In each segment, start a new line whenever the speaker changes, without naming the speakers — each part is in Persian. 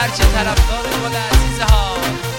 هرچه طرفدار گل عزیز ها.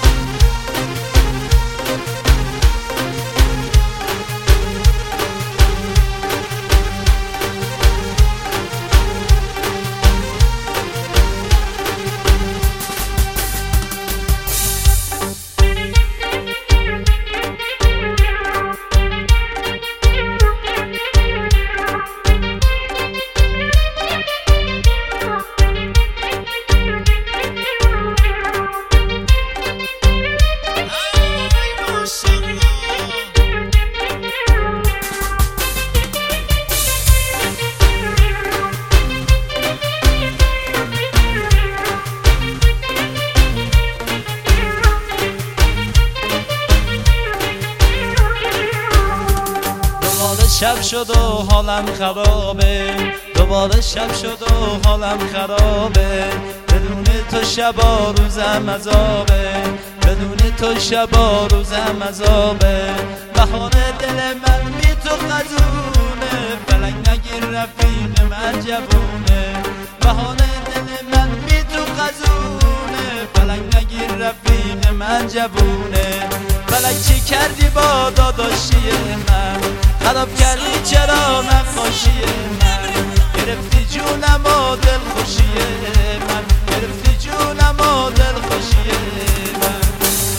شب شد و حالم خرابه، دوباره شب شد و حالم خرابه. بدون تو شبا روزم عذابه، بدون تو شبا روزم عذابه. بهار دل من بی تو خزونه، فلک نگیر رفیق من جوونه. بهار دل من بی تو خزونه، فلک نگیر رفیق من جوونه. فلک چی کردی با داداشی من، خراب کردی چرا نقاشی من. گرفتی جونم و دلخوشی من، گرفتی جونم و دلخوشی من.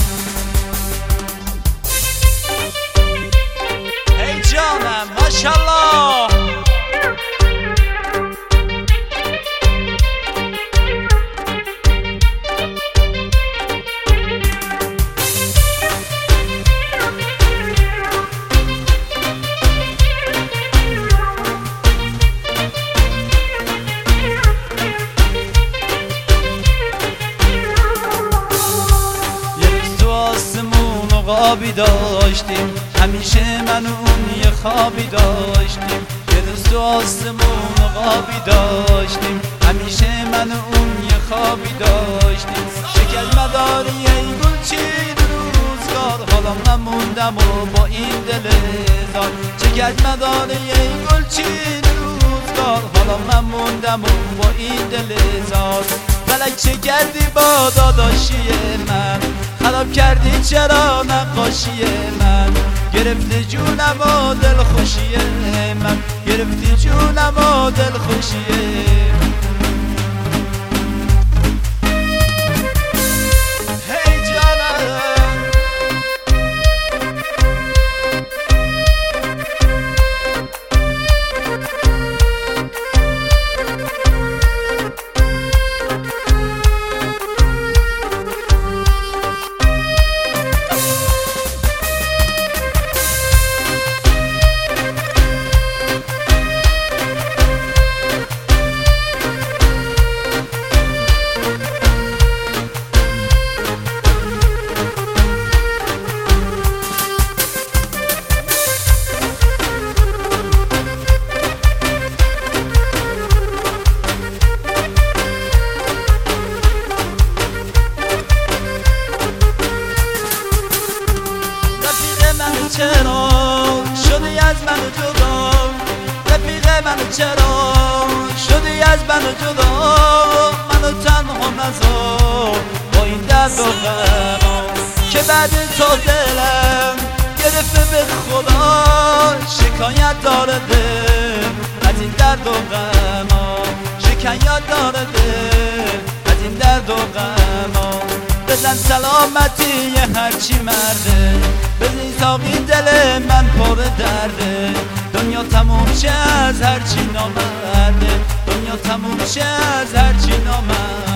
ای جانم ماشالله. خوابی داشتیم همیشه من و اون یه خوابی داشتیم. یه روز تو آسمون خوابی داشتیم همیشه من و اون یه خوابی داشتیم. شکل مداری ای گلچین روزگار، حالا من موندم و با این دل زار. شکل مداری ای گلچین روزگار، حالا من موندم و با این دل زار. فلک چه کردی با داداشی من، خراب کردی چرا نقاشی من. گرفتی جونم و دلخوشی من، گرفتی جونم و دلخوشی من. چرا شدی از من جدا، رفیق من چرا شدی از من جدا. منو تنها نذار با این درد و غم، که بعد تو دلم گرفته به خدا. شکایت داره دل از این درد و غم، شکایت داره دل از این درد و غم. بزن سلامتی هرچی مرده، بزن ساقی دل من پر درده. دنیا تموم شه از هرچی نامرده، دنیا تموم شه از هرچی نامرده.